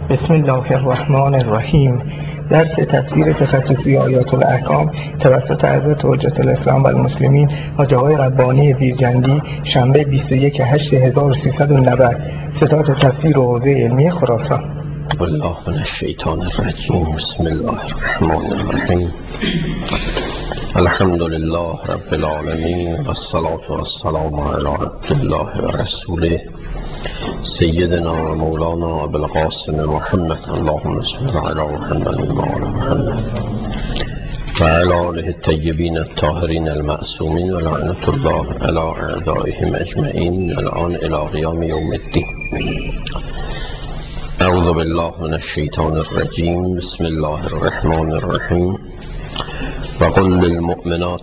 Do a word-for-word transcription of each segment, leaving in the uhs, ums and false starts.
بسم الله الرحمن الرحیم. درس تفسیر تخصصی آیات الاحکام توسط حضرت حجت الاسلام و المسلمین حاج آقای ربانی بیرجندی، شنبه بیست و یک هشت هزار و سیصد و نود، ستاد تفسیر و حوزه علمی خراسان. بالله من الشیطان الرجیم. بسم الله الرحمن الرحیم. الحمد لله رب العالمین و الصلاة و السلام علی عبدالله و رسوله سیدنا و مولانا ابوالقاسم محمد، اللهم صل علی محمد و آل محمد و علی آله الطیبین الطاهرین المعصومین و لعنت الله علی اعدائهم اجمعین الان الی قیام یوم الدین. اعوذ بالله من الشیطان الرجیم. بسم الله الرحمن الرحیم. و قل للمؤمنات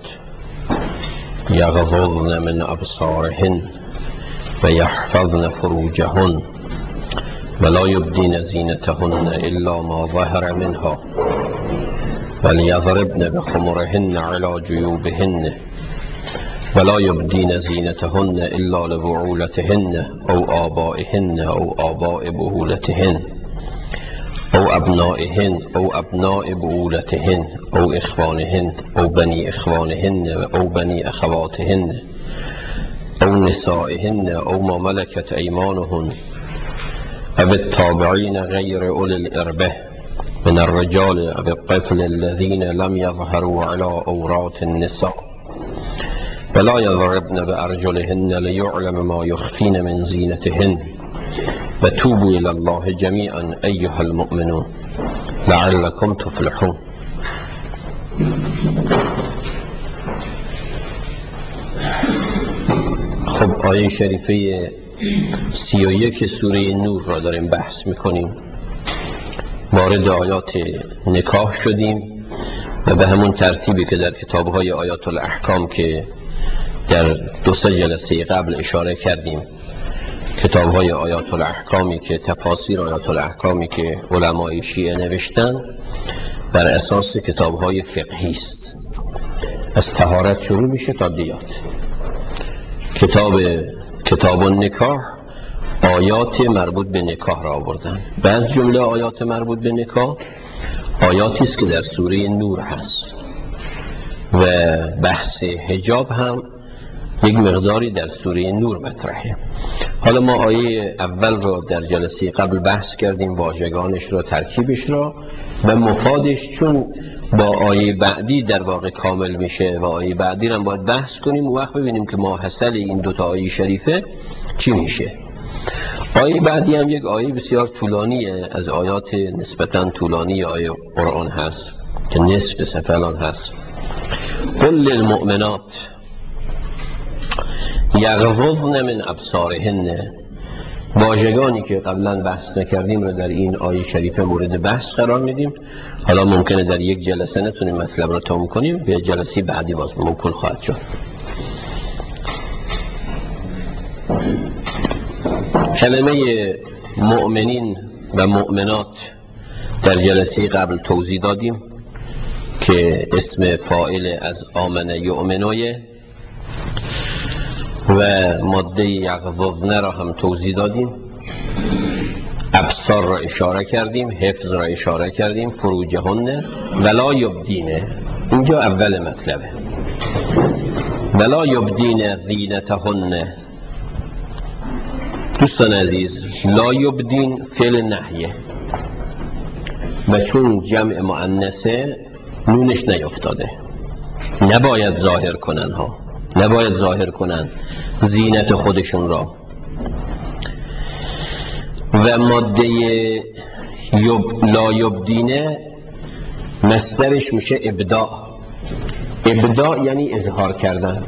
یغضضن من ابصارهن و یحفظن فروجهن ولا یبدین زینتهن الا ما ظهر منها ولیضربن بخمرهن علی جیوبهن ولا یبدین زینتهن الا لبعولتهن او آبائهن او آباء بعولتهن او ابنائهن او ابناء بعولتهن او اخوانهن او بنی اخوانهن او بنی اخواتهن او نسائهن او ما ملكت ایمانهن او التابعین غیر اولی الاربه من الرجال او الطفل الذين لم يظهروا على عورات النساء ولا يضربن بأرجلهن ليعلم ما يخفين من زينتهن وتوبوا إلى الله جميعا أيها المؤمنون لعلكم تفلحون. خب آیه شریفه سی و یک سوره نور را داریم بحث میکنیم. وارد آیات نکاح شدیم و به همون ترتیبی که در کتاب‌های آیات الاحکام که در دو سه جلسه قبل اشاره کردیم، کتاب‌های آیات الاحکامی که تفاسیر آیات الاحکامی که علمای شیعه نوشتن بر اساس کتاب‌های فقهی است. از طهارت شروع میشه تا دیات. کتاب کتاب النکاح آیات مربوط به نکاح را آوردن. بعض جمله آیات مربوط به نکاح آیاتی است که در سوره نور هست و بحث حجاب هم یک مقداری در سوره نور مطرحه. حالا ما آیه اول را در جلسه قبل بحث کردیم، واژگانش را، ترکیبش را و مفادش، چون با آیه بعدی در واقع کامل میشه و آیه بعدی را باید بحث کنیم و وقت ببینیم که ماحصل این دوتا آیه شریفه چی میشه. آیه بعدی هم یک آیه بسیار طولانیه، از آیات نسبتاً طولانی آیه قرآن هست که نصف صفحه الان هست. قل للمؤمنات یغضضن من ابصارهن. واژگانی که قبلا بحث نکردیم رو در این آیه شریفه مورد بحث قرار میدیم. حالا ممکنه در یک جلسه نتونیم مطلب رو تمام کنیم، به جلسه بعدی باز ممکن خواهد شد. کلمه مؤمنین و مؤمنات در جلسه قبل توضیح دادیم که اسم فاعل از آمن یؤمنویه و ماده یغضضن را هم توضیح دادیم. ابصار را اشاره کردیم، حفظ را اشاره کردیم، فروجهن ولا یبدینه. اینجا اول مطلبه. ولا یبدین زینتهن. دوستان عزیز، لا یبدین فعل نهیه و چون جمع مؤنثه نونش نیفتاده، نباید ظاهر کنن ها نباید ظاهر کنن زینت خودشون را. و ماده یب... لا یبدینه مصدرش میشه ابداع. ابداع یعنی اظهار کردن.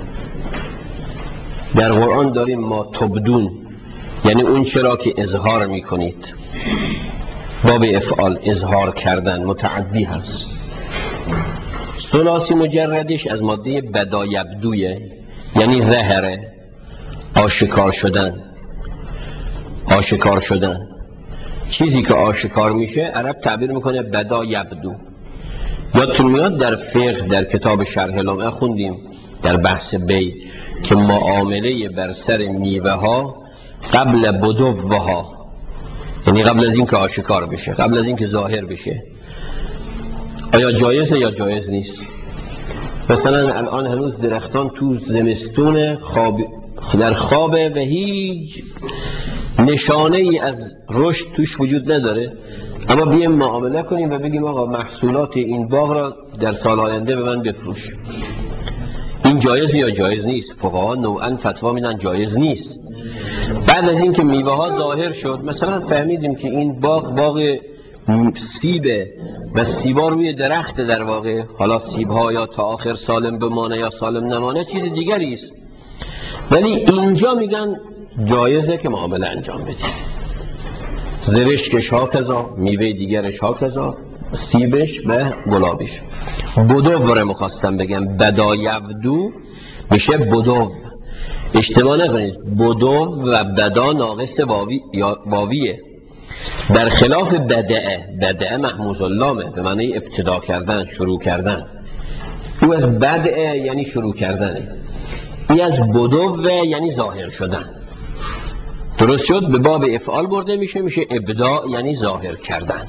در قرآن داریم ما تبدون، یعنی اون چرا که اظهار میکنید. باب افعال اظهار کردن متعدی هست. ثلاثی مجردش از ماده بدا یبدویه، یعنی ظهره، آشکار شدن. آشکار شدن چیزی که آشکار میشه عرب تعبیر میکنه بدا یبدو. یادتون میاد در فقه در کتاب شرح لمعه خوندیم در بحث بی که معامله بر سر میوه ها قبل بدوها یعنی قبل از این که آشکار بشه، قبل از این که ظاهر بشه. آیا جایزه یا جایز نیست؟ مثلا الان هنوز درختان تو زمستون خواب در خوابه و هیچ نشانه ای از رشد توش وجود نداره، اما بیایم معامله کنیم و بگیم آقا محصولات این باغ را در سال آینده به من بفروش. این جایز یا جایز نیست؟ فقها نوعا فتوا میدن جایز نیست. بعد از اینکه میوه ها ظاهر شد، مثلا فهمیدیم که این باغ باغ سیبه و سیبا روی درخت در واقع، حالا سیبها یا تا آخر سالم بمانه یا سالم نمانه چیز دیگری است، ولی اینجا میگن جایزه که معامله انجام بدید. زرشکش ها کذا، میوه دیگرش ها کذا، سیبش و گلابش. بدو رو مخواستم بگم، بدا یبدو میشه بدو، اشتباه نکنید. بدو و بدا ناقص واوی یا واویه، در خلاف بدعه. بدعه محموز اللامه، به معنی ابتدا کردن، شروع کردن. او از بدعه یعنی شروع کردنه، این از بدو یعنی ظاهر شدن. درست شد؟ به باب افعال برده میشه، میشه ابداع یعنی ظاهر کردن.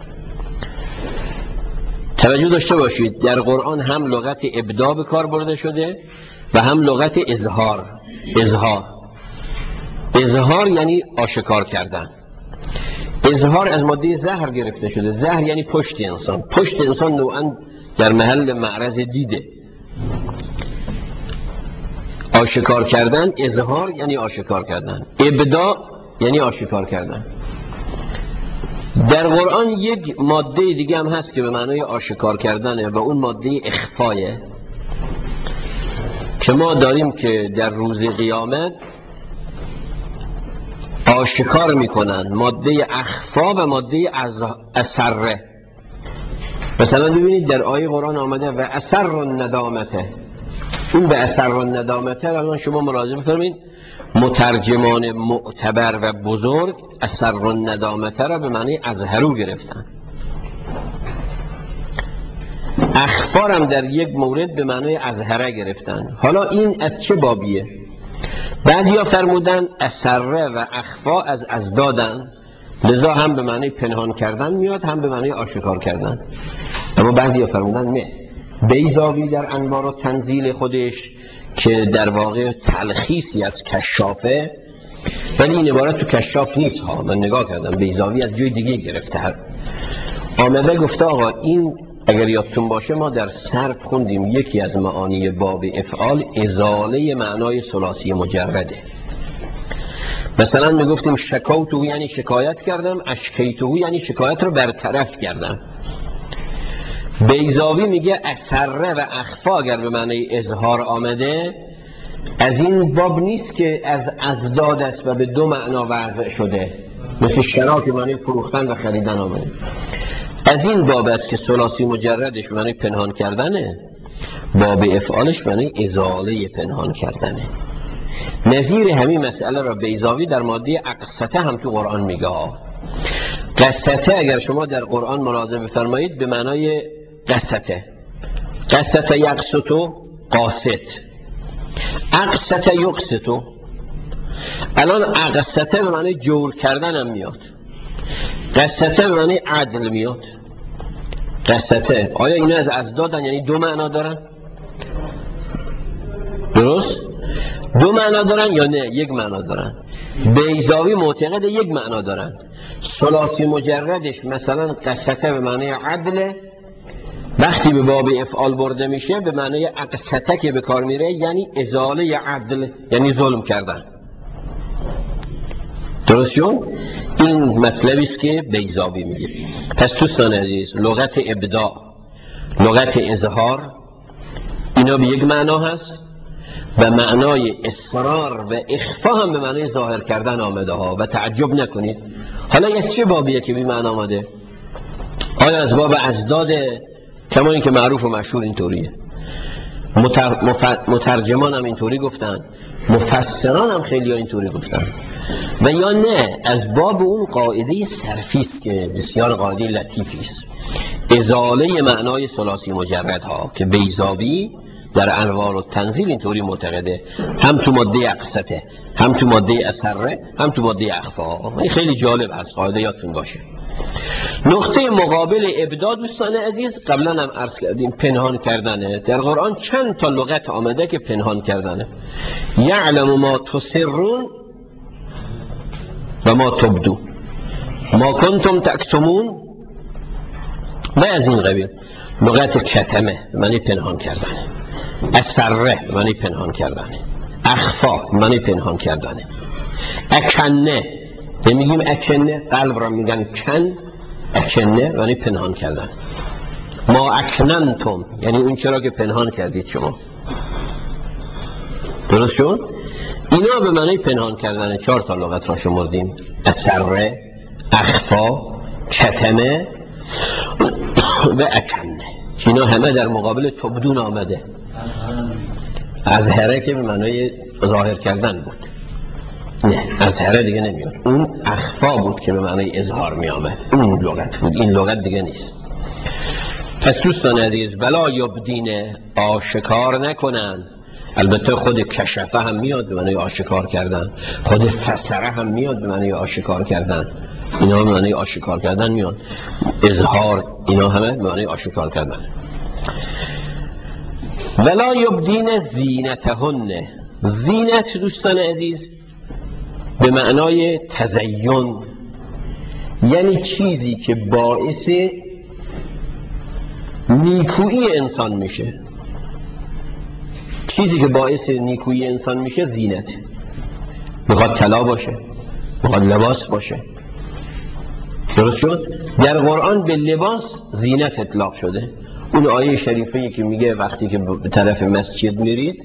توجه داشته باشید در قرآن هم لغت ابداع به کار برده شده و هم لغت اظهار. اظهار اظهار یعنی آشکار کردن. اظهار از ماده زهر گرفته شده. زهر یعنی پشت انسان. پشت انسان نوعا در محل معرض دیده. آشکار کردن، اظهار یعنی آشکار کردن، ابداع یعنی آشکار کردن. در قرآن یک ماده دیگه هم هست که به معنای آشکار کردنه و اون ماده اخفایه، که ما داریم که در روز قیامت آشکار میکنن ماده اخفا و ماده اسره. مثلا ببینید در آیه قرآن آمده و اسر الندامته. این به اسر الندامته الان شما مراجعه بفرمایید، مترجمان معتبر و بزرگ اسر الندامته را به معنی اظهرو گرفتن. اخفارم در یک مورد به معنی اظهره گرفتن. حالا این از چه بابیه؟ بعضیا فرمودن اسره و اخفا از ازدادن، لذا هم به معنی پنهان کردن میاد هم به معنی آشکار کردن. اما بعضیا فرمودن نه. بیضاوی در انوار و تنزیل خودش که در واقع تلخیصی از کشافه، ولی این عبارت تو کشاف نیست ها، من نگاه کردم بیضاوی از جای دیگه گرفته. آمده گفته آقا این اگر یادتون باشه ما در صرف خوندیم یکی از معانی باب افعال ازاله معنای ثلاثی مجرده. مثلا میگفتیم شکوتو یعنی شکایت کردم، اشکیتو یعنی شکایت رو برطرف کردم. بیضاوی میگه اسره و اخفا اگر به معنی اظهار آمده از این باب نیست که از ازداد است و به دو معنا وضع شده، مثل شرا که معنی فروختن و خریدن آمده. از این باب است که ثلاثی مجردش به معنی پنهان کردنه، باب افعالش به معنی ازاله پنهان کردنه. نظیر همین مسئله را بیضاوی در ماده اقسطه هم تو قرآن میگه. قسطه اگر شما در قرآن ملاحظه بفرمایید به معنای قسطه، قسطه یقسطو قاسط، اقسطه یقسطو. الان اقسطه به معنی جور کردن هم میاد، قسطه به معنی عدل میاد. قسطه آیا این از ازدادن یعنی دو معنا دارن؟ درست؟ دو معنا دارن یا نه یک معنا دارن؟ بیضاوی معتقد یک معنا دارن. ثلاثی مجردش مثلا قسطه به معنی عدل، وقتی به باب افعال برده میشه به معنی اقسطه که به کار میره یعنی ازاله عدل، یعنی ظلم کردن. درست شد؟ این مطلبی است که بیضاوی میگه. پس دوستان عزیز لغت ابداع، لغت اظهار اینا به یک معنا هست و معنای اصرار و اخفا هم به معنای ظاهر کردن آمده ها و تعجب نکنید. حالا از چه بابیه که بی معنا آمده؟ آیا از باب ازداد کما این که معروف و مشهور اینطوریه؟ متر... مف... مترجمان هم اینطوری گفتن، مفسران هم خیلی ها اینطوری گفتن، و یا نه از باب اون قاعده صرفی است که بسیار قاعده لطیفی است، ازاله معنای ثلاثی مجرد ها که بیضاوی در انوار و تنزیل اینطوری معتقده، هم تو ماده اقسطه هم تو ماده اسره هم تو ماده اخفا. این خیلی جالب هست، قاعده یادتون باشه. نقطه مقابل ابداع دوستان عزیز قبلا هم عرض کردیم پنهان کردنه. در قرآن چند تا لغت آمده که پنهان کردنه. یعلم ما تسرون و ما تبدو ما کنتم تکتمون و از این قبیل. لغت کتمه معنی پنهان کردنه، اسره معنی پنهان کردنه، اخفا معنی پنهان کردنه، اکنه نمیگیم اکنه، قلب را میگن کن، اکنه یعنی پنهان کردن. ما اکننتم یعنی اون چرا که پنهان کردید شما. درست شد؟ اینا به معنی پنهان کردن. چهار تا لغت را شمردیم: اسره، اخفا، کتمه و اکنه. اینا همه در مقابل تبدون آمده. اظهره که به معنی ظاهر کردن بود، نه اظهره دیگه نمیاد. اون اخفا بود که به معنی اظهار می آمد، اون لغت بود، این لغت دیگه نیست. پس دوستان عزیز ولا یبدین آشکار نکنن. البته خود کشفه هم میاد به معنی آشکار کردن، خود فسره هم میاد به معنی آشکار کردن. اینا به معنی آشکار کردن میاد. اظهار اینا همه به معنی آشکار کردن. ولا یبدین زینتهن. زینت دوستان عزیز به معنای تزین، یعنی چیزی که باعث نیکویی انسان میشه. چیزی که باعث نیکویی انسان میشه زینت. میخواد طلا باشه، میخواد لباس باشه. درست شد؟ در قرآن به لباس زینت اطلاق شده. اون آیه شریفه که میگه وقتی که به طرف مسجد میرید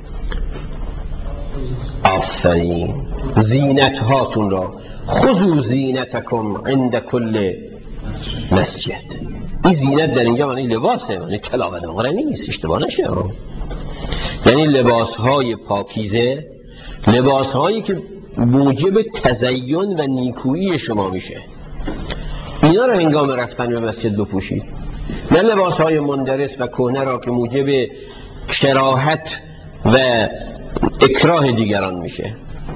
آفرین زینت هاتون را خذوا زینتکم عند کل مسجد. این زینت در اینجا معنی لباسه، معنی طلا و نقره نیست، اشتباه نشه. یعنی لباس های پاکیزه، لباس هایی که موجب تزین و نیکویی شما میشه، اینا را هنگام رفتن به مسجد بپوشید. نه لباس های مندرس و کهنه را که موجب کراهت و اکراه دیگران میشه.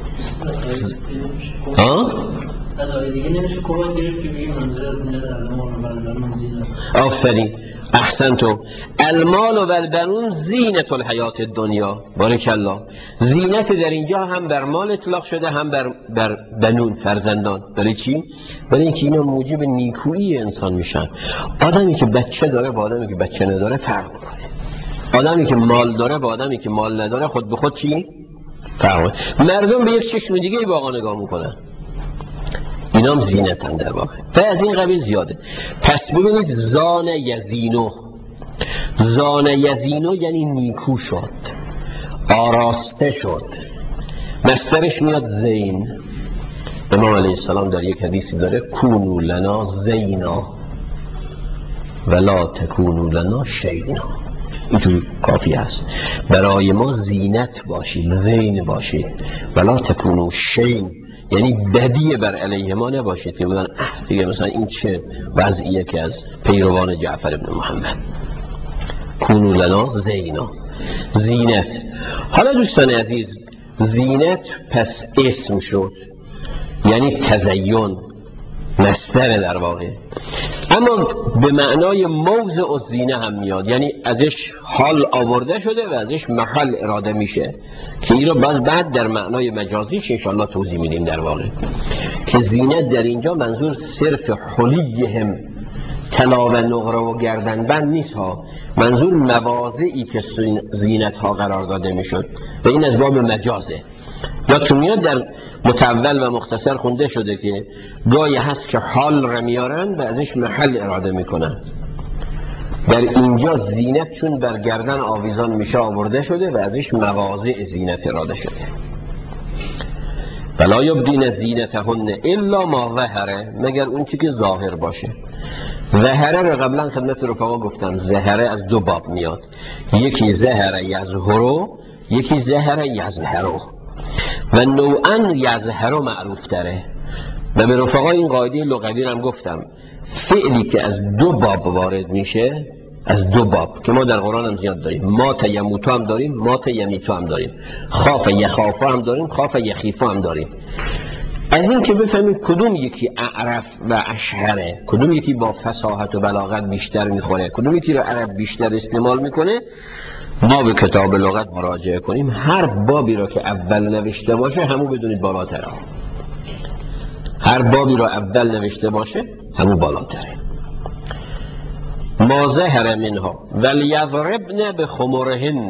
ها؟ از آیه دیگه نمیشه کمک گرفت که بگیم منظور از زینت المال و البنون زینت. آفرین احسنتم. المال و البنون زینت الحیات الدنیا. بارک الله. زینت در اینجا هم بر مال اطلاق شده هم بر, بر بنون فرزندان. برای چی؟ برای اینکه اینا موجب نیکویی انسان میشن. آدمی که بچه داره با آدمی که بچه نداره فرق میکنه. آدمی که مال داره با آدمی که مال نداره خود به خود چی؟ فرق. مردم به یک چشم دیگه ای با آقا نگاه میکنن. اینا هم زینتن در واقع و از این قبیل زیاده. پس ببینید زان یزینو، زان یزینو یعنی نیکو شد، آراسته شد. مصدرش میاد زین. امام علیه السلام در یک حدیثی داره کونو لنا زینا ولا تکونو لنا شینا. این تو کافی هست. برای ما زینت باشید، زین باشید، ولا تکونو شین یعنی بدی بر علیه ما نباشید که بگن اه دیگه مثلا این چه وضعیه که از پیروان جعفر ابن محمد. کونو لنا زینا، زینت. حالا دوستان عزیز زینت پس اسم شد یعنی تزین، مصدر در واقع، اما به معنای موضع الزینه هم میاد، یعنی ازش حال آورده شده و ازش محل اراده میشه که این رو باز بعد در معنای مجازیش انشاءالله توضیح میدیم. در واقع که زینت در اینجا منظور صرف حلیهم طلا و نقره و گردنبند نیست ها، منظور مواضعی که زینت ها قرار داده میشد و این از باب مجازه. یا تو میاد در متول و مختصر خونده شده که گاهی هست که حال را میارن و ازش محل اراده میکنن. در اینجا زینت چون بر گردن آویزان میشه آورده شده و ازش مواضع زینت اراده شده. ولا یبدین زینتهن الا ما ظهره، مگر اون چی که ظاهر باشه. ظهره رو قبلا خدمت رفقا گفتم، ظهره از دو باب میاد، یکی ظهره یظهرو، یکی ظهره یظهرو و نوعا یظهرو معروف تره. و به رفقا این قاعده لغوی رو هم گفتم، فعلی که از دو باب وارد میشه از دو باب که ما در قرآن هم زیاد داریم. مات یموتو هم داریم، مات یمیتو هم داریم، خاف یخافو هم داریم، خاف یخیفو هم داریم. از این که بفهمیم کدوم یکی اعرف و اشهره، کدوم یکی با فصاحت و بلاغت بیشتر میخوره، کدوم یکی رو عرب بیشتر استعمال میکنه، ما به کتاب لغت مراجعه کنیم. هر بابی رو که اول نوشته باشه همون بدونید بالاتره. هر بابی رو اول نوشته باشه همون بالاتره. ما ظهر منها ولیضربن بخمرهن.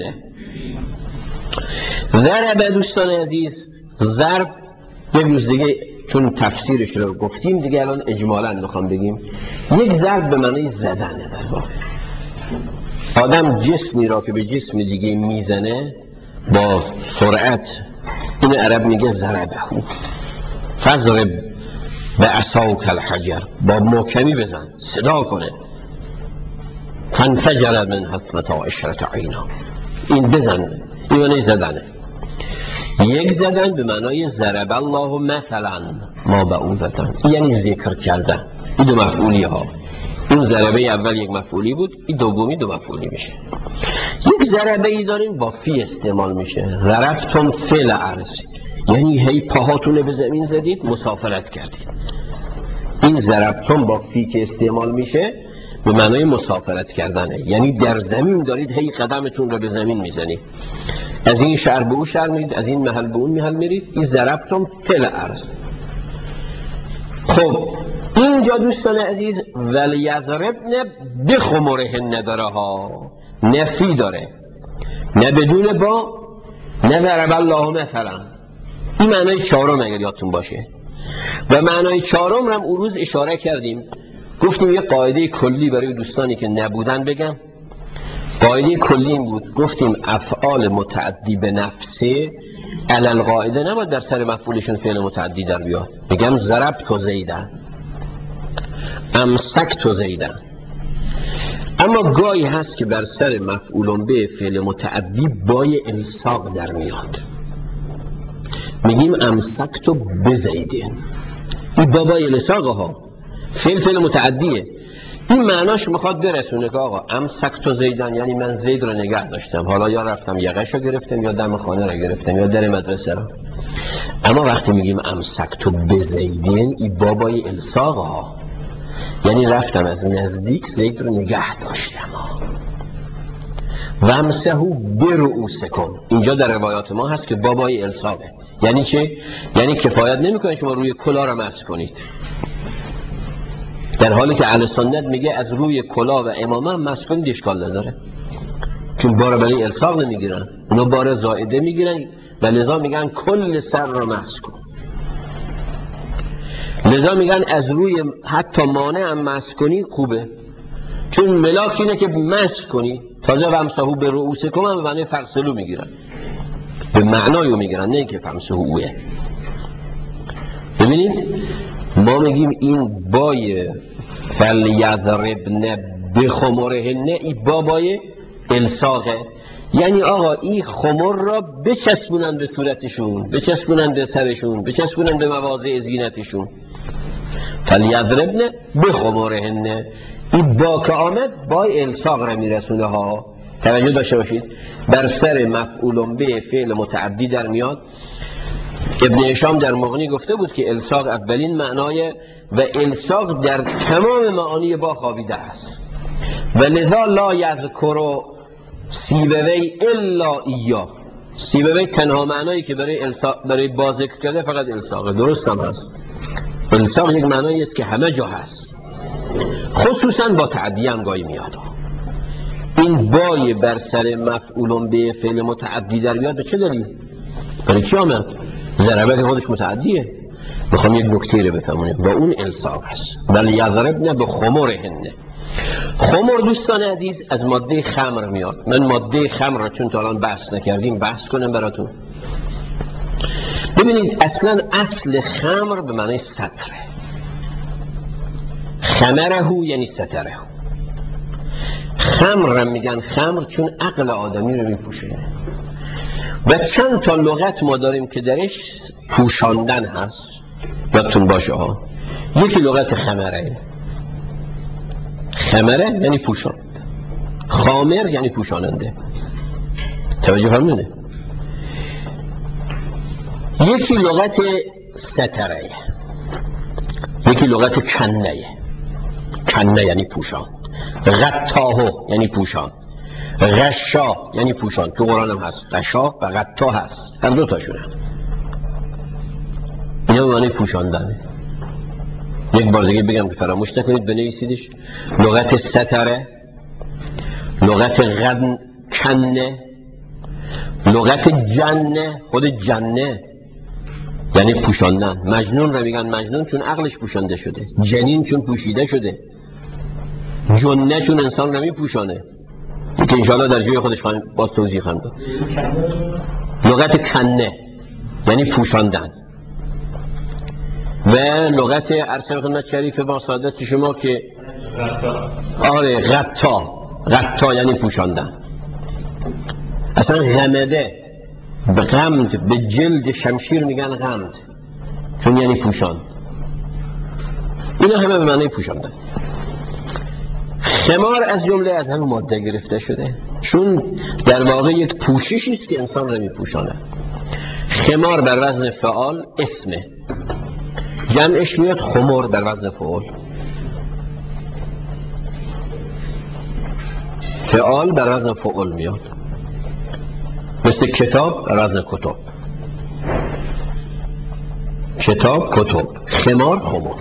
ضرب دوستان عزیز، ضرب یک روز دیگه چون تفسیرش رو گفتیم دیگه الان اجمالاً میخوام بگیم. یک ضرب به معنی زدنه. در واقع آدم جسمی را که به جسم دیگه میزنه با سرعت، این عرب میگه ضربه. فضرب به عصاک الحجر، با محکمی بزن، صدا کنه. فانفجر من اثنتا عشرة عینا، این بزن، این معنی زدنه. یک زدن به معنای ضرب الله مثلا ما بعوضة، یعنی ذکر کردن. این دو مفعولی ها. اون ضربه اول یک مفعولی بود، این دومی دو مفعولی میشه. یک ضربه ای داریم با فی استعمال میشه. ضربتم فی الارض، یعنی هی پاهاتون به زمین زدید، مسافرت کردید. این ضربتم با فی که استعمال میشه به معنای مسافرت کردنه، یعنی در زمین دارید هی قدمتون رو به زمین میزنید، از این شهر به اون شهر میرید، از این محل به اون محل میرید. این ضربتم فی الارض. خب اینجا دوستان عزیز ولیضربن بخمرهن داره ها، نفی داره، نه بدون با، نه ضرب الله مثلا. این معنای چهارم اگر یادتون باشه. و معنای چهارم هم اون روز اشاره کردیم، گفتیم یه قاعده کلی برای دوستانی که نبودن بگم. قاعده کلی این بود، گفتیم افعال متعدی به نفسه علل قاعده نباید در سر مفعولشون فعل متعدی در بیاد. میگم ضربت زیدن، امسکت زیدن. اما گاهی هست که بر سر مفعول به فعل متعدی بای الصاق در میاد، میگیم امسکت بزیدن. این بابای الصاق ها، فعل فعل متعدیه. این معناش میخواد برسونه که آقا امسکت زیدن یعنی من زید رو نگه داشتم، حالا یا رفتم یقش رو گرفتم یا دم خانه رو گرفتم یا در مدرسه رو. اما وقتی میگیم امسکت بزیدن، این بابای الصاق ها، یعنی رفتم از نزدیک زید رو نگه داشتم. و امسحوا برؤوسکم، اینجا در روایات ما هست که بابای الصاقه. یعنی چه؟ یعنی کفایت نمیکنه شما روی کلاه رو مسح کنید، در حالی که اهل سنت میگه از روی کلاه و امامه هم مسح کنید اشکال نداره، چون بار برای الصاق نمیگیرن، اونا بار زائده میگیرن و لذا میگن کل سر رو مسح کن. لذا میگن از روی حتی مانع هم مسح کنی خوبه، چون ملاک اینه که مسح کنی. تازه وامسحوا برؤوسکم هم به معنی فغسلوا میگیرن، به معنایو میگیرن، نه اینکه فامسحوا اوه. ببینید ما میگیم این بای فلیضربن بخمرهن، این بابای الصاقه، یعنی آقا این خمر را بچسبونن به صورتشون، بچسبونن به سرشون، بچسبونن به مواضع زینتشون. فلیضربن بخمرهن، این با که آمد بای الصاق را میرسونه ها. توجه داشته باشید، بر سر مفعول به فعل متعدی در میاد. ابن هشام در مغنی گفته بود که الصاق اولین معنای و الصاق در تمام معانی با خوابیده است و لذا لا یذکر سیبوی الا ایا. سیبوی تنها معنایی که برای الصاق برای با ذکر کرده فقط الصاق. درست هم هست، الصاق یک معنایی است که همه جا هست، خصوصا با تعدی هم گاهی میاد. این بای بر سر مفعول به فعل متعدی در میاد به چه دلیل؟ برای چی آمد؟ ضربه که خودش متعدیه. میخوام یک نکته رو بفهمونیم و اون الصاق است. بل یضربن بخمرهن. خمر دوستان عزیز از ماده خمر میاد. من ماده خمر رو چون تا الان بحث نکردیم بحث کنم براتون. ببینید اصلا اصل خمر به معنی ستره. خمره یعنی ستره. خمر رو میگن خمر چون عقل آدمی رو میپوشه و چند تا لغت ما داریم که درش پوشاندن هست. یادتون باشه ها، یکی لغت خمره. خمره یعنی پوشاند. خامر یعنی پوشاننده. توجه فرمونه. یکی لغت ستره، یکی لغت کنه. کنه یعنی پوشان، غطاه یعنی پوشان، غشا یعنی پوشان. تو قرآن هم هست غشا و غطا هست، هر دو تاشونه. اینا معنی پوشاندنه. یک بار دیگه بگم که فراموش نکنید بنویسیدش. لغت ستره، لغت غن کنه، لغت جنه. خود جنه یعنی پوشاندن. مجنون رو میگن مجنون چون عقلش پوشانده شده، جنین چون پوشیده شده، جنه چون انسان رو میپوشانه. این که انشاءالله در جای خودش خواهیم باز توضیح خواهیم داد. لغت کنه یعنی پوشاندن. و لغت عرصه خدمت شریف با سعادت شما که آره غطا، غطا یعنی پوشاندن. اصلا غمده، به غمد، به جلد شمشیر میگن غمد چون یعنی پوشان. اینا همه به معنی پوشاندن. خمار از جمله از همه ماده گرفته شده چون در واقع یک پوششی است که انسان رو میپوشانه. خمار بر وزن فعال اسمه، جمعش میاد خمر بر وزن فعال. فعال بر وزن فعال میاد، مثل کتاب بر وزن کتاب. کتاب کتاب، خمار خمر.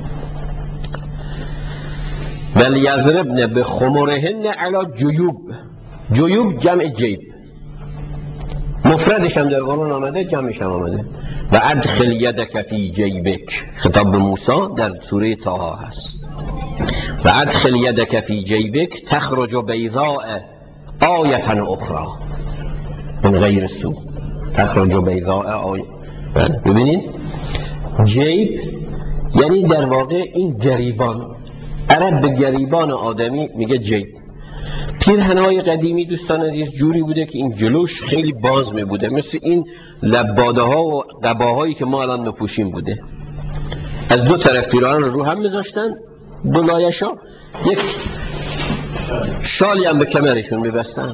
بل یضربن به خمرهن علی جیوب. جیوب جمع جیب، مفردش هم در قرآن آمده، جمعش هم آمده. و ادخل یدک فی جیبک، خطاب به موسی در سوره طه هست. و ادخل یدک فی جیبک تخرج بیضاء آیة اخرى من غیر سو. تخرج بیضاء آیة. ببینید جیب یعنی در واقع این گریبان. عرب به گریبان آدمی میگه جیب. پیرهن‌های قدیمی دوستان عزیز جوری بوده که این جلوش خیلی باز می بوده، مثل این لباده ها و قباهایی که ما الان میپوشیم بوده. از دو طرف پیراهن رو هم میذاشتن، دو لایش‌ها، یک شالی هم به کمرشون میبستن.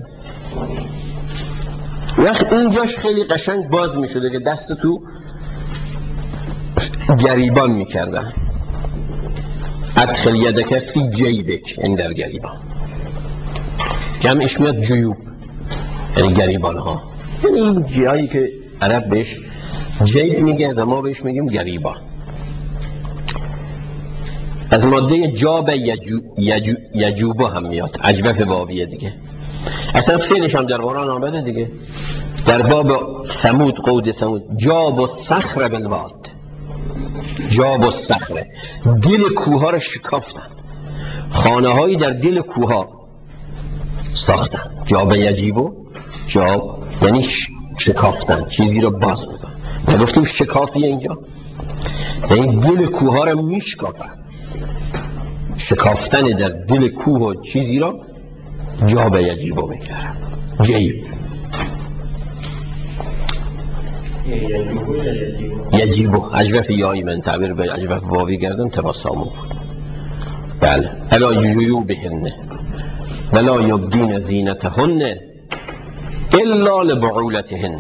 وقت اینجاش خیلی قشنگ باز میشده که دست تو گریبان میکردن. ادخل یدک فی جیبک، این در گریبان. جمعش میاد جیوب یعنی گریبان ها. یعنی این جایی که عرب بهش جیب میگه و ما بهش میگیم گریبان. از ماده جاب یجو یجو یجوبه هم میاد، اجوف واویه دیگه. اصلا فعلش هم در قرآن آمده دیگه. در باب ثمود، قود ثمود، جاب الصخر بالواد. جاب الصخر، دل کوه رو شکافتن، خانه هایی در دل کوه ها ساختن. جاب یجیبو، جاب یعنی شکافتن، چیزی رو باز میکنن. نگفتیم شکافیه اینجا، یعنی دل کوه ها رو میشکافن. شکافتن در دل کوه و چیزی رو جاب یجیبو میکردن. جیب یجیبو، اجوف یایی من تعبیر به اجوف واوی گردم تباسامو. بله. الا جیوبهن ولا یبدین زینتهن الا لبعولتهن.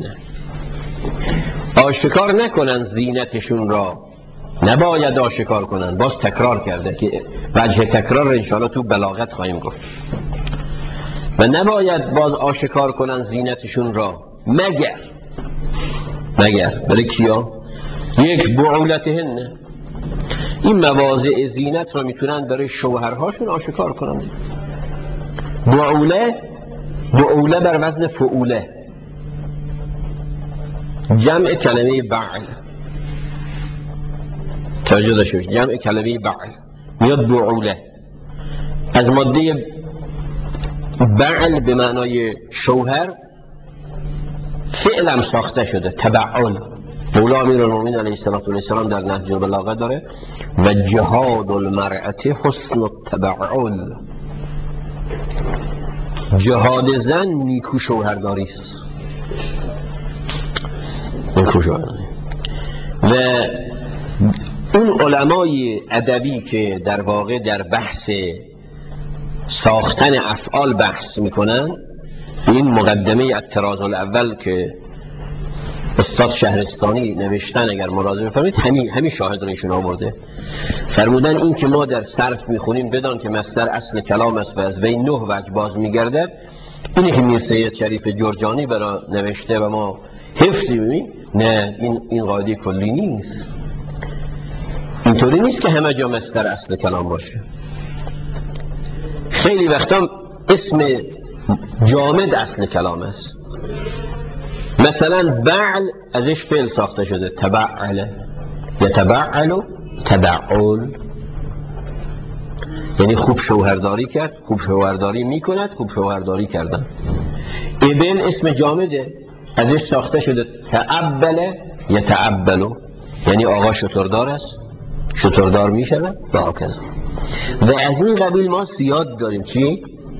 آشکار نکنن زینتشون را، نباید آشکار کنن. باز تکرار کرده که وجه تکرار انشاءالله تو بلاغت خواهیم گفت. و نباید باز آشکار کنن زینتشون را مگر مگر برای کیا؟ یک، بعولتهن. این مواضع زینت را میتونن برای شوهرهاشون آشکار کنن. بعوله، بعوله بر وزن فعوله، جمع کلمه بعل. توجه داشته باشید، جمع کلمه بعل میاد بعوله. از ماده بعل به معنای شوهر فعلم ساخته شده، تبعل. مولا امیرالمومنین علیه السلام در نهج البلاغه داره و جهاد المرأة حسن التبعل. جهاد زن نیکو شوهرداری است. نیکو شوهرداری. و اون علمای ادبی که در واقع در بحث ساختن افعال بحث میکنن، این مقدمه الطراز الاول که استاد شهرستانی نوشتن اگر مراجعه بفرمایید همین همین شاهد رو ایشون آورده. فرمودن این که ما در صرف میخونیم بدان که مصدر اصل کلام است و از وی نه وجه باز میگردد، اینی که میر سید شریف جرجانی برای نوشته و ما حفظی ببین، نه این این قاعده کلی نیست. اینطوری نیست که همه جا مصدر اصل کلام باشه. خیلی وقتا اسم جامد اصل کلام است. مثلا بعل ازش فعل ساخته شده، تبعل، یتبعل، تبعل، یعنی خوب شوهرداری کرد، خوب شوهرداری میکند، خوب شوهرداری کردن. ابن اسم جامده ازش ساخته شده، تعبل، یتعبل، یعنی آقا شتردار است، شتردار میشود و هاکذا. و از این قبیل ما زیاد داریم. چی؟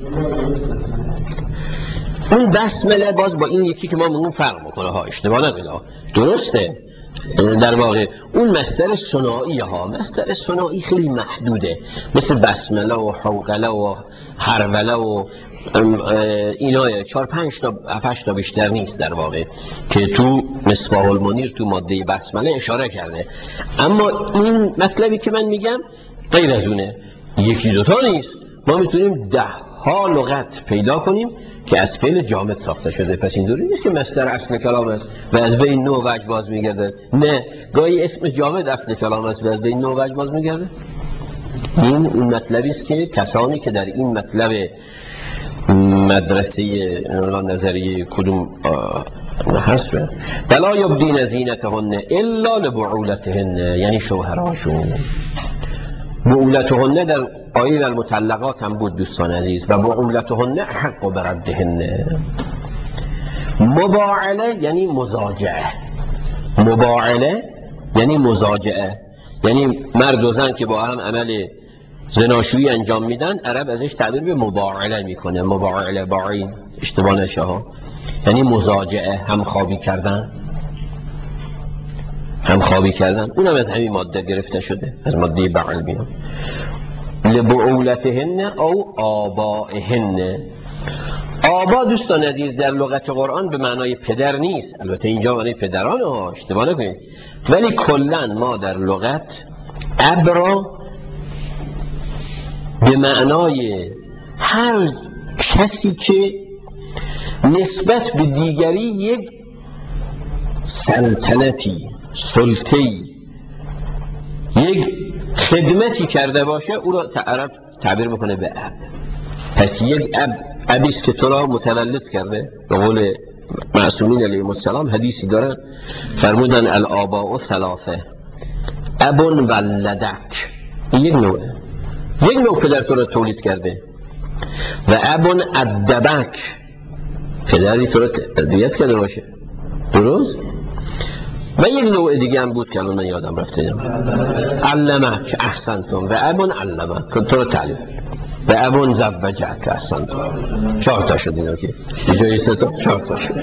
اون بسمله باز با این یکی که ما میگیم فرق میکنه ها، اشتباه نکنید ها، درسته. در واقع اون مصدر ثنایی ها، مصدر ثنایی خیلی محدوده، مثل بسمله و حوقله و حروله و اینای چهار پنج تا هفت تا بیشتر نیست در واقع که تو مصباح المنیر تو ماده بسمله اشاره کرده. اما این مطلبی که من میگم غیر از اونه، یکی دوتا نیست، ما میتونیم ده ها لغت پیدا کنیم که از فعل جامد ساخته شده. پس این دوری نیست که مصدر اصل کلام است و از بین نو وجه باز میگرده. نه، گاهی اسم جامد اصل کلام است و از بین نو وجه باز میگرده. این اون مطلبی است که کسانی که در این مطلب مدرسه نظریه کدوم هست بلا یبدین زینتهن الا لبعولتهن، یعنی شوهراشون. بعولتهن در آیه المطلقات هم بود دوستان عزیز، و بعولتهن حق بردهن. مباعله یعنی مزاجعه، مباعله یعنی مزاجعه، یعنی مرد و زن که با هم عمل زناشویی انجام میدن، عرب ازش تعبیر به مباعله میکنه. مباعله باعین اشتباه نشه ها، یعنی مزاجعه، همخوابی کردن، همخوابی کردن. اونم از همین ماده گرفته شده، از ماده بعل میاد. لبعولتهن او آبائهن. آبا دوستان عزیز در لغت قرآن به معنای پدر نیست، البته اینجا معنای پدران ها، اشتباه نکنید، ولی کلا ما در لغت اب را به معنای هر کسی که نسبت به دیگری یک سلطنتی، سلطه‌ای، یک خدمتی کرده باشه، او را عرب تعبیر میکنه به اب. پس یک اب ابیست که تو را متولد کرده. به قول معصومین علیهم السلام حدیثی دارن، فرمودن الآباء ثلاثه، اب ولدک، این یک نوعه، یک نوع پدر تو را تولید کرده، و اب ادبک، پدری تو را تربیت کرده باشه، درست؟ و یک نوع دیگه هم بود که الان من یادم رفته، علمک احسنتم، و ابن علمک که تو رو تعلیم، و ابن زوجک احسنتم. چهار تا شد اینا که جای سه تا چهار تا شد.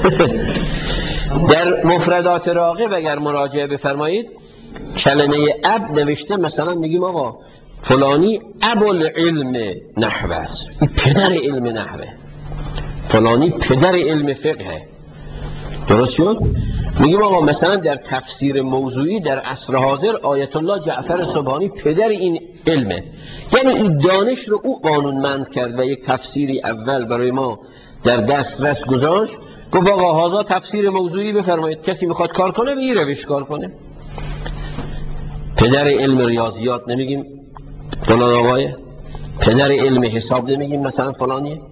در مفردات راغب اگر مراجعه بفرمایید کلمه اب نوشته، مثلا میگیم آقا فلانی ابوالعلم نحو است، این پدر علم نحوه، فلانی پدر علم فقه، درست شد؟ میگیم آقا مثلا در تفسیر موضوعی در عصر حاضر آیت الله جعفر سبحانی پدر این علمه، یعنی این دانش رو او قانونمند کرد و یک تفسیری اول برای ما در دسترس گذاشت، گفت آقا هازا تفسیر موضوعی بفرمایید، کسی میخواد کار کنه به این روش کار کنه. پدر علم ریاضیات نمیگیم فلان آقایه، پدر علم حساب نمیگیم مثلا فلانیه.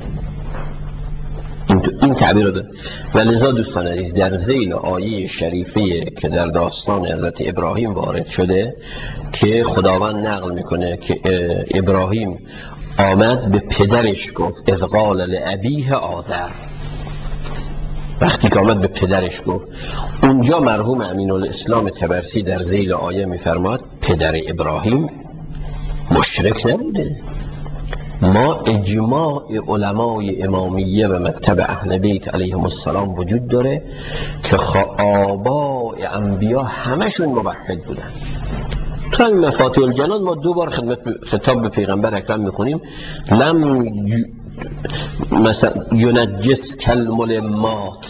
این تعبیر رو داره. و لذا دوستان عزیز در ذیل آیه شریفه که در داستان حضرت ابراهیم وارد شده که خداوند نقل میکنه که ابراهیم آمد به پدرش گفت اذ قال لابیه آذر، وقتی که آمد به پدرش گفت، اونجا مرحوم امین الاسلام طبرسی در ذیل آیه میفرماد پدر ابراهیم مشرک نبوده. ما اجماع علمای امامیه و مکتب اهل بیت علیهم السلام وجود داره که آباء انبیا همشون موحد بودن، تو این مفاتیح الجنان ما دو بار خدمت خطاب به پیغمبر اکرم میخونیم لم ی... مثلا ینجس کالملمات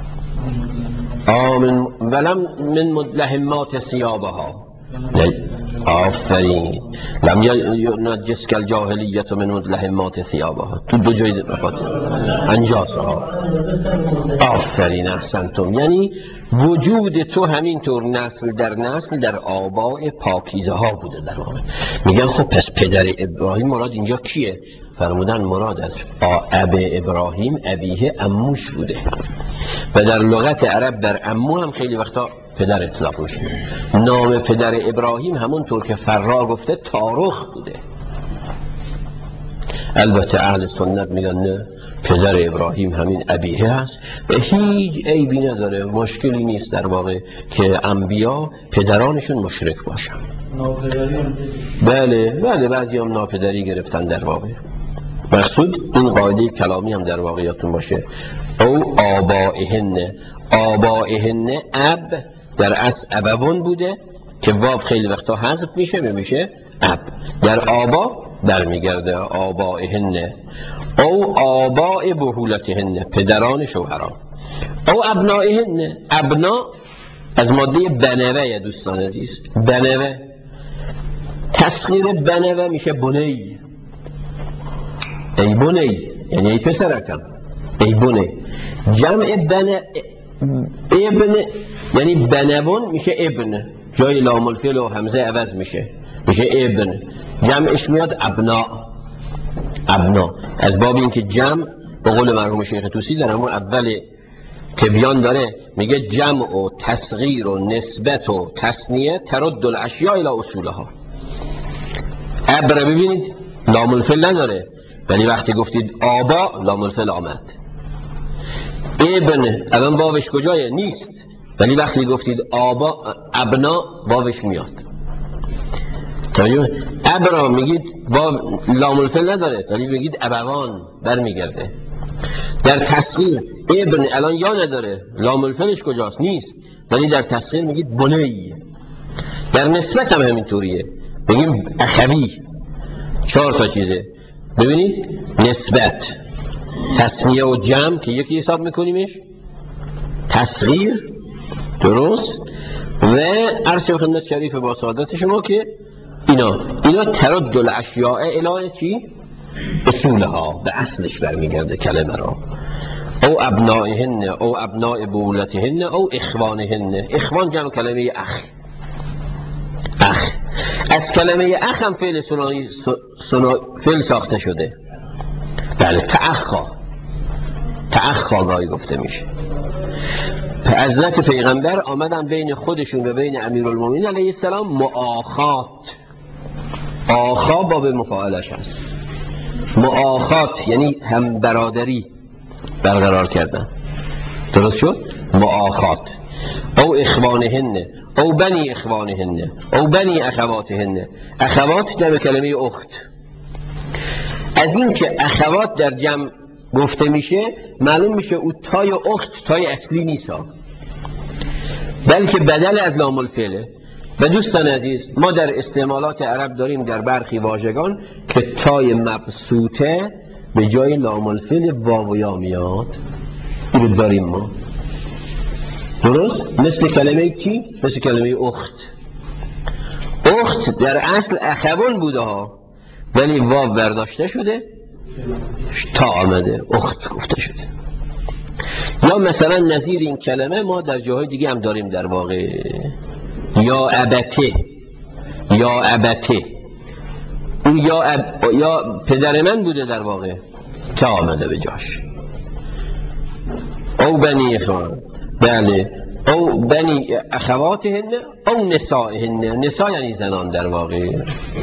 آمن ولم من مدلهمات ثیابها. آفرین. لم ینجس کالجاهلیت من مدلهمات ثیابها. تو دو جای مفاتیح انجاسها. آفرین احسنتم. یعنی وجود تو همینطور نسل در نسل در آباء پاکیزه ها بوده در واقع. میگن خب پس پدر ابراهیم مراد اینجا کیه؟ فرمودن مراد از اب ابراهیم ابیه عموش بوده و در لغت عرب بر عمو هم خیلی وقتا پدر اطلاق میشه. نام پدر ابراهیم همونطور که فرا گفته تارخ بوده. البته اهل سنت میگن نه، پدر ابراهیم همین ابیه هست و هیچ عیبی نداره، مشکلی نیست در واقع که انبیا پدرانشون مشرک باشن. بله بله بعضی هم ناپدری گرفتن در واقع. مقصود این قاعده کلامی هم در واقعیتون باشه. او آبائهن، آبائهن اب در اصل ابوون بوده که واو خیلی وقتا حذف میشه بمیشه اب. در آبا برمیگرده آبائهن. او آباء بهولتهن، پدران شوهران. او ابنائهن، ابنا از ماده بنوه دوستان عزیز. بنوه تسخیر بنوه میشه بنی. ای بنی یعنی ای پسرکم، ای بنی. جمع بن ابن یعنی بنون میشه ابن، جای لام الفعل و همزه عوض میشه میشه ابن. جمعش میاد ابنا. ابنا از باب اینکه جمع به قول مرحوم شیخ طوسی در همون اول تبیان داره میگه جمع و تصغیر و نسبت و تثنیه ترد الاشیاء الى اصولها. ابر ببینید لام الفعل نداره ولی وقتی گفتید آبا لام الفعل آمد. ابن الان واوش کجایه؟ نیست، ولی وقتی گفتید آبا ابنا واوش میاد. ابرا میگید واو لام الفعل نداره ولی میگید ابوان برمیگرده. در تصغیر ابن الان یا نداره لام الفعلش کجاست؟ نیست، ولی در تصغیر میگید بنی. در نسبت هم همینطوریه، میگیم اخوی. چهار تا چیزه ببینید، نسبت، تثنیه و جمع که یکی حساب میکنیمش، تصغیر درست، و عرض خدمت شریف با سعادت شما که اینا اینا ترد الاشیاء الی چی؟ اصولها، به اصلش برمیگرده کلمه را. او ابنائهن او ابناء بولتهن او اخوانهن. اخوان جمع کلمه اخ. اخ از کلمه اخ هم فعل سنایی سنا... فعل ساخته شده. بله تأخا تأخا گاهی گفته میشه. حضرت پیغمبر آمدن بین خودشون و بین امیرالمومنین علیه السلام مؤاخات. آخا باب مفاعلش هست. مؤاخات یعنی هم برادری برقرار کردن. درست شد؟ مؤاخات. او اخوانهن او بنی اخوانهن او بنی اخواتهن. اخوات جمع کلمه اخت. از این که اخوات در جمع گفته میشه معلوم میشه او تای اخت تای اصلی نیست، بلکه بدل از لام الفعله. و دوستان عزیز ما در استعمالات عرب داریم در برخی واژگان که تای مبسوطه به جای لام الفعل واو یا میاد. اینو داریم ما. درست؟ مثل کلمه چی؟ مثل کلمه اخت. اخت در اصل اخوان بوده ها، ولی واو برداشته شده تا آمده اخت گفته شده. یا مثلا نظیر این کلمه ما در جاهای دیگه هم داریم در واقع. یا ابته، یا ابته، اون یا, اب... یا پدر من بوده در واقع تا آمده به جاش. او بنی اخوان، بله، او بنی اخواتهن او نسائهن. نساء یعنی زنان در واقع.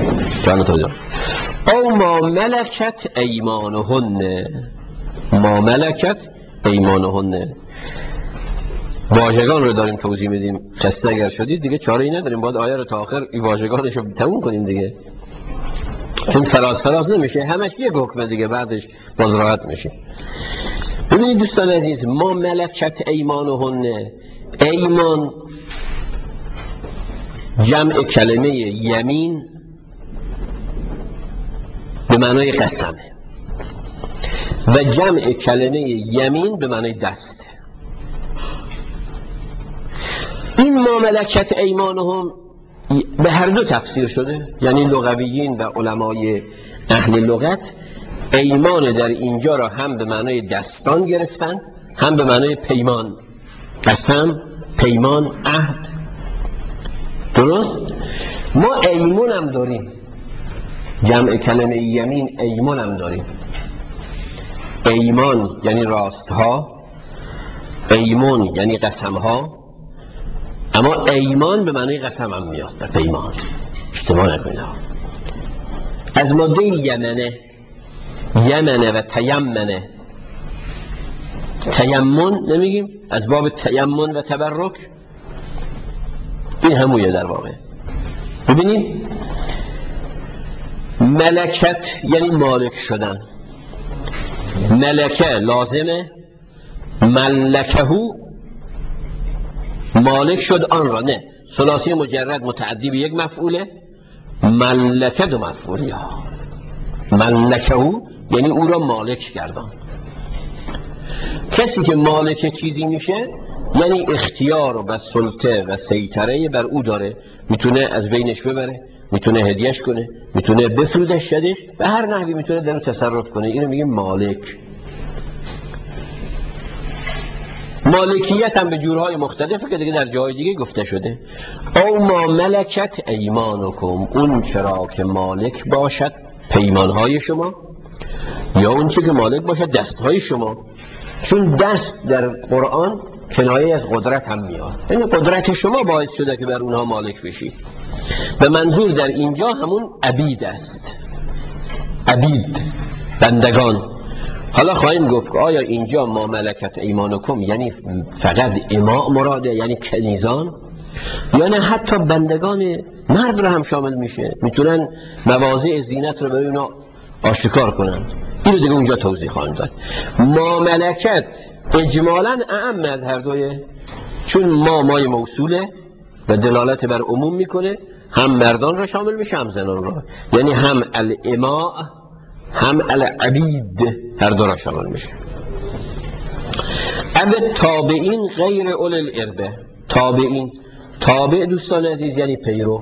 او ما ملکت ایمانهن. ما ملکت ایمانهن. واژگان رو داریم توضیح میدیم، خسته اگر شدید دیگه چاره ای نداریم، باید آیه رو تا آخر این واژگانش رو تموم کنیم دیگه، چون فراز فراز نمیشه، همش یک حکمه دیگه، بعدش باز راحت میشه. ببینید دوستان عزیز، ما ملکت ایمانهن. ایمان جمع کلمه یمین به معنای قسمه و جمع کلمه یمین به معنای دسته. این ما ملکت ایمانهم به هر دو تفسیر شده، یعنی لغویین و علمای اهل لغت ایمان در اینجا را هم به معنای دستان گرفتن، هم به معنای پیمان، قسم، پیمان، عهد. درست؟ ما ایمان هم داریم، جمع کلمه یمین ایمان هم داریم. ایمان یعنی راست ها، ایمان یعنی قسم ها، اما ایمان به معنی قسم هم میاد و پیمان. اشتباه نکنید. از ماده یمنه، یمنه و تیمنه، تیمن نمیگیم از باب تیمن و تبرک، این همویه در واقع. ببینید ملکت یعنی مالک شدن، ملکه لازمه، ملکهو مالک شد آن را. نه، ثلاثی مجرد متعدی به یک مفعوله، ملکه دو مفعولی ها. ملکهو یعنی او را مالک کردن. کسی که مالک چیزی میشه یعنی اختیار و سلطه و سیطره بر او داره، میتونه از بینش ببره، میتونه هدیهش کنه، میتونه بفرودش شدش، به هر نحوی میتونه در اون تصرف کنه. اینو میگه مالک. مالکیت هم به جورهای مختلفه که دیگه در جای دیگه گفته شده. او ما ملکت ایمانکم، اون چرا که مالک باشد پیمانهای شما، یا اون چه که مالک باشد دستهای شما. چون دست در قرآن کنایه از قدرت هم میاد، یعنی قدرت شما باعث شده که بر اونها مالک بشید. به منظور در اینجا همون عبید است، عبید، بندگان. حالا خواهیم گفت که آیا اینجا ما ملکت ایمانکم یعنی فقط اماء مراده، یعنی کنیزان، یا نه حتی بندگان مرد رو هم شامل میشه، میتونن مواضع زینت رو برای اونا آشکار کنن. اینو دیگه اونجا توضیح خواهیم داد. ما ملکت اجمالاً اعم از هر دوی، چون ما مای موصوله و دلالت بر عموم میکنه، هم مردان را شامل میشه هم زنان را، یعنی هم الاماء هم العبید هر دو را شامل میشه. اما تابعین غیر اول الاربه، تابعین، تابع دوستان عزیز یعنی پیرو،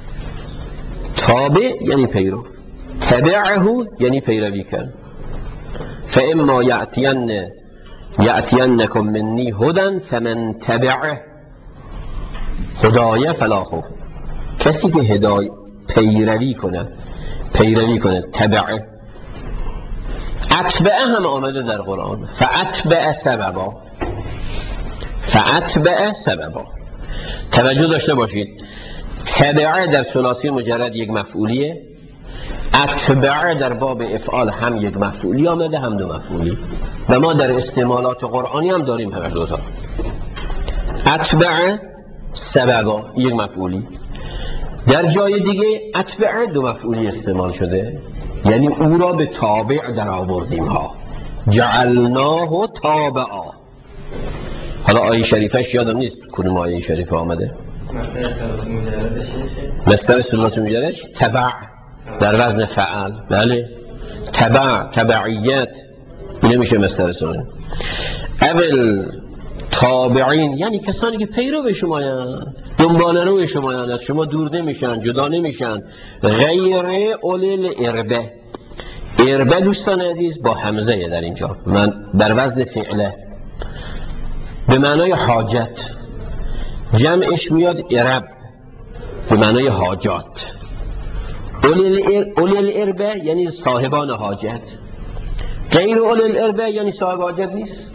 تابع یعنی پیرو، تبعه یعنی پیروی کن. فاما یأتین یأتینکم منی هدی فمن تبع هدای فلا خوف، کسی که هدای پیروی کنه، پیروی کنه، تبعه. اتبعه هم آمده در قرآن، فاتبع سببا، فاتبع سببا. توجه داشته باشید، تبعه در ثلاثی مجرد یک مفعولیه، اتبعه در باب افعال هم یک مفعولی آمده هم دو مفعولی، و ما در استعمالات قرآنی هم داریم هر دو تا. اتبعه سببا یک مفعولی، در جای دیگه اتبعه دو مفعولی استعمال شده، یعنی او را به تابع در آوردیم ها، جعلناه تابعا. حالا آیه شریفش یادم نیست کدوم آیه شریفه آمده، مصدر ثلاثی مجردش تبع در وزن فعل، بله، تبع، تبعیت، این میشه مصدر ثلاثی. اول تابعین یعنی کسانی که پیرو به شما یعنی دنبال روی شما یعنی از شما دور نمیشن، جدا نمیشن. غیر اول الاربه، اربه دوستان عزیز با همزه در اینجا، من بر وزن فعله، به معنای حاجت، جمعش میاد ارب به معنای حاجات. اول الاربه یعنی صاحبان حاجت، غیر اول الاربه یعنی صاحب حاجت نیست.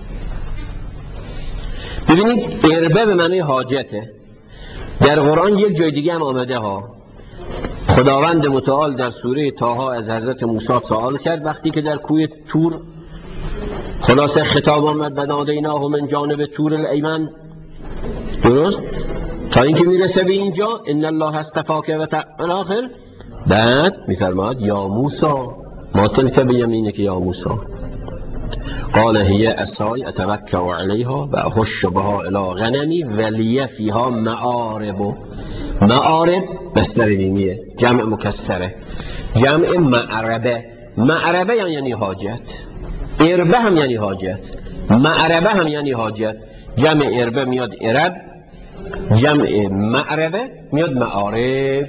ببینید اربه به معنی حاجته، در قرآن یک جای دیگه هم آمده ها. خداوند متعال در سوره طه از حضرت موسی سوال کرد وقتی که در کوه تور خلاصه خطاب آمد و نادیناه من جانب طور الایمن، درست تا اینکه میرسه به اینجا ان الله اصطفاک و الاخر، بعد میفرماد یا موسی ما تلک بیمینک یا موسی قال هی عصای اتوکا علیها و احش بها الی غنمی ولی فیها معارب معارب مصدر میمیه، جمع مکسره. جمع معربه، معربه یعنی حاجت، اربه هم یعنی حاجت، معربه هم یعنی حاجت. جمع اربه میاد ارب، جمع معربه میاد معارب.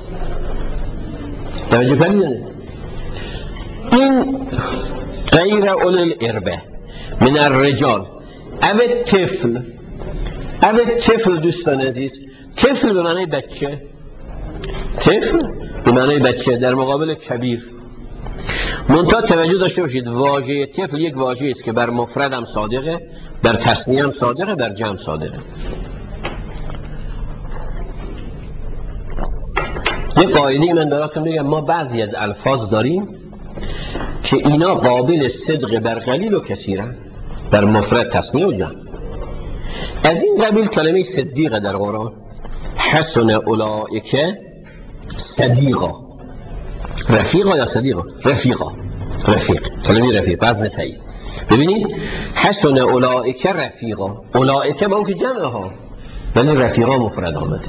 توجه کنید. این غیر اول الاربه من الرجال او طفل. او طفل دوستان عزیز، طفل به معنی بچه، طفل به معنی بچه در مقابل کبیر. منتها توجه داشته باشید واژه طفل یک واژه است که بر مفرد هم صادقه، بر تثنیه هم صادقه، بر جمع صادقه. یک قاعده من براتون میگم، ما بعضی از الفاظ داریم که اینا قابل صدق بر قلیل و کثیرن، بر مفرد تثنیه و جمع. از این قبیل کلمه صدیقه در قرآن، حسن اولئک صدیقا. رفیقا یا صدیقا؟ رفیقا، رفیق، کلمه رفیق وزن فعیل. ببینید حسن اولئک رفیقا، اولئک با اون که جمعه ها، ولی رفیقا مفرد آمده.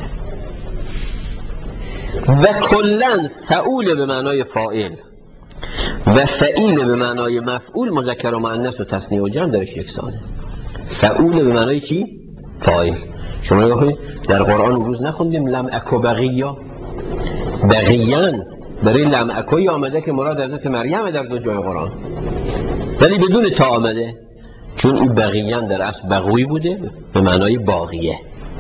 و کلن فعول به معنای فاعل و فعیل به معنای مفعول، مذکر و مؤنث و تثنیه و جمع درش یکسانه. فعول به معنای چی؟ فاعل. شما نگاه کنید در قرآن اون روز نخوندیم لم اکو بغیا، بغیان برای لم اکوی آمده که مراد حضرت مریم در دو جای قرآن، ولی بدون تا آمده، چون این بغیان در اصل بغوی بوده به معنای باقیه.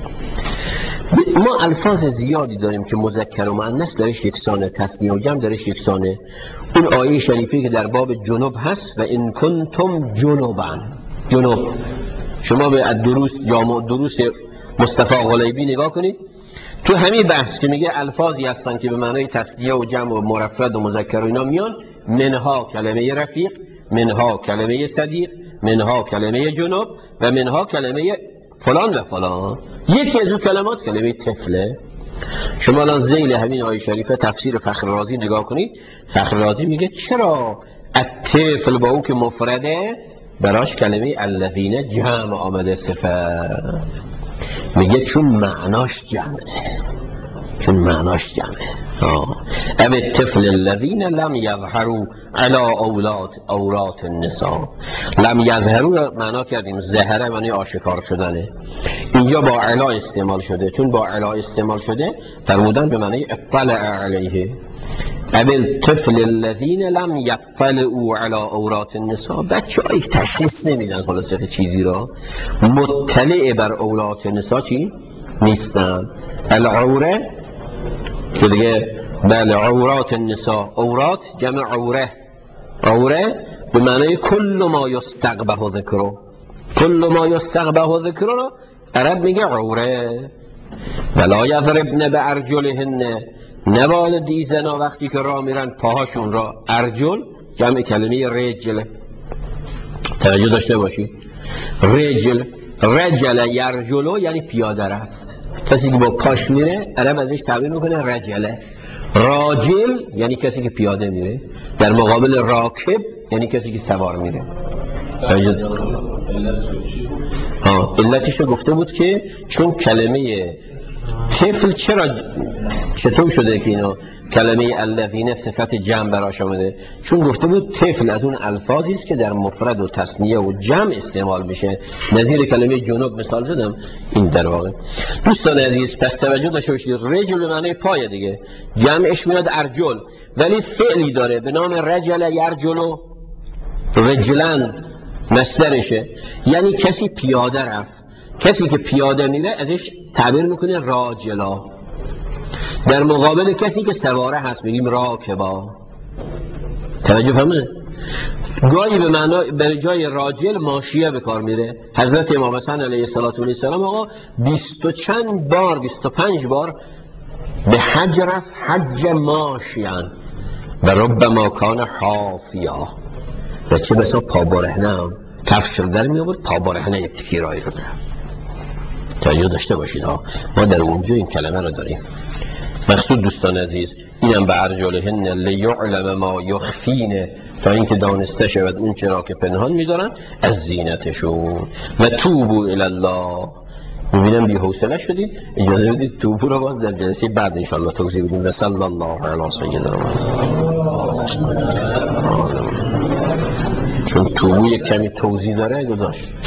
ما الفاظ زیادی داریم که مذکر و مؤنث درش یکسانه، تثنیه و جمع درش یکسانه. اون آیه شریفی که در باب جنوب هست و ان کنتم جنوبا، جنوب، شما به دروس جامع دروس مصطفی غلیبی نگاه کنید، تو همین بحث که میگه الفاظی هستن که به معنای تثنیه و جمع و مرفرد و مذکر و اینا میان، منها کلمه رفیق، منها کلمه صدیق، منها کلمه جنوب و منها کلمه فلان و فلان. یکی از اون کلمات کلمه طفله. شما الان ذیل همین آیه شریفه تفسیر فخر رازی نگاه کنید، فخر رازی میگه چرا الطفل با اون که مفرده براش کلمه الذین جمع آمده صفت؟ میگه چون معناش جمعه، چون معناش جمعه. او الطفل الذین لم یظهروا علی اولاد عورات النساء. لم یظهروا معنا کردیم ظهره معنی آشکار شدنه، اینجا با علا استعمال شده، چون با علا استعمال شده فرمودن به معنی اطلع علیه. الطفل الذین لم یطلعوا علی عورات النساء، بچه‌ای تشخیص نمیدن خلاصه چیزی را، مطلع بر عورات النساء چی نیستن. العوره که دیگه بله عورات النساء، عورات جمع عوره، عوره به معنی کل ما یستقبح ذکره، کل ما یستقبح ذکره را عرب میگه عوره. ولا یضربن بارجلهن، نباید دی زنا وقتی که راه میرن پاهاشون را، ارجل جمع کلمه رجل، توجه داشته باشی. رجل، رجل یرجلو یعنی پیاده رفت، کسی که با پاش میره عرب ازش تعبیر میکنه رجله. راجل یعنی کسی که پیاده میره، در مقابل راکب یعنی کسی که سوار میره. توجه ها علتش رو گفته بود که چون کلمه طفل چرا چطور شده که اینا کلمه الذین صفت جمع براش آمده؟ چون گفته بود طفل از اون الفاظی است که در مفرد و تثنیه و جمع استعمال میشه، نظیر کلمه جنوب مثال زدم این در واقع. دوستان عزیز پس توجه داشته باشید، رجل به معنی پای دیگه، جمعش میاد ارجل، ولی فعلی داره به نام رجل یرجلو، رجلن مصدرشه، یعنی کسی پیاده رفت. کسی که پیاده میره ازش تعبیر میکنه راجلا، در مقابل کسی که سواره هست میگیم راکبا. توجه فهمه؟ گاهی به معنی به جای راجل ماشیه به کار میره. حضرت امام حسن علیه السلام آقا بیست و چند بار بیست و پنج بار به حج رفت، حج ماشیان و ربما کان حافیا، و چه بسا پا برهنه هم کفش رو در می آورد، پا برهنه یک تکی رای رو برم. توجه داشته باشید ها، ما در اونجا این کلمه رو داریم. مقصود دوستان عزیز اینم به ارجلهن لیعلم ما یخفین، تا اینکه دانسته شود اون چرا که پنهان می‌دارن از زینتشون. و توبوا الی الله میبینم بی حوصله شدید، اجازه بدید توبو رو باز در جلسه بعد انشاءالله توضیح بدیم. و صلی الله علی سیدنا محمد. چون توبو یک کمی توضیح داره گذاشت.